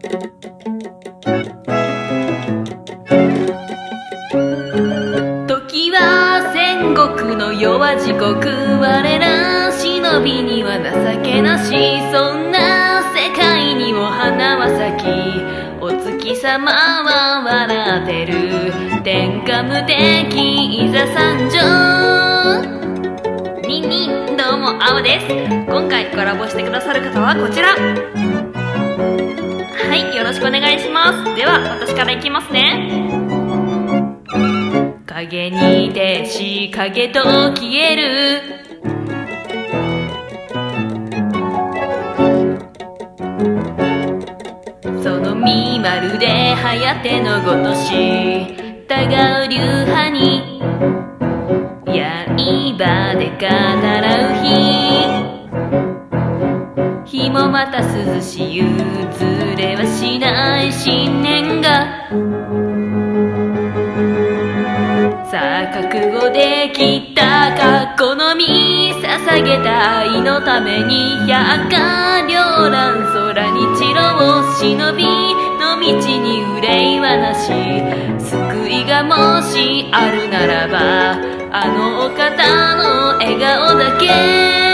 時は戦国の世は地獄、我ら忍びには情けなし、そんな世界にも花は咲き、お月様は笑ってる、天下無敵いざ参上。ニンニン、どうも青です。今回コラボしてくださる方はこちら。はい、よろしくお願いします。では私からいきますね。影にいてし影と消える、その身まるで颯のごとし、たがう流派に刃で語らう日、日もまた涼しゆずれはしない信念が、さあ覚悟できたか、この身捧げた愛のために、百花繚乱空に散ろう忍びの道に憂いはなし、救いがもしあるならばあのお方の笑顔だけ。